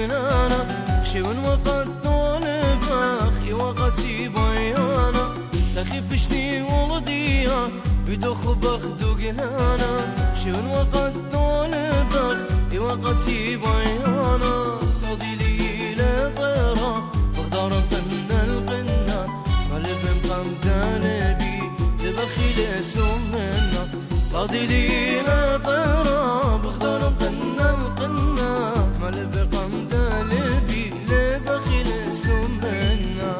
دوغلانا شون وقت طالب أخي وقتي بيانا تخي بشتي ولديا بدخ بخ دوغلانا شون وقت طالب أخي وقتي بيانا قضي لي لغيرا بغدار قنا القنا قلب مقام قلبي لبخيل سمنا قضي لي لغيرا بغدار قنا القنا قلب مقام قلبي لبخيل سمنا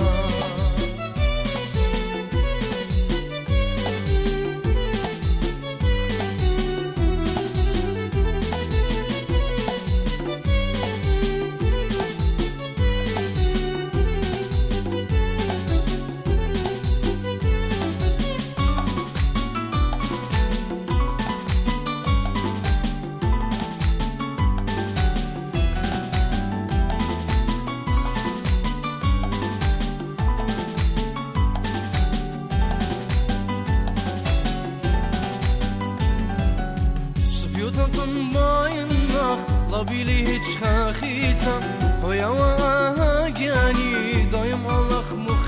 لبيلي هيج خاخيتا ويا واقاني دايم الله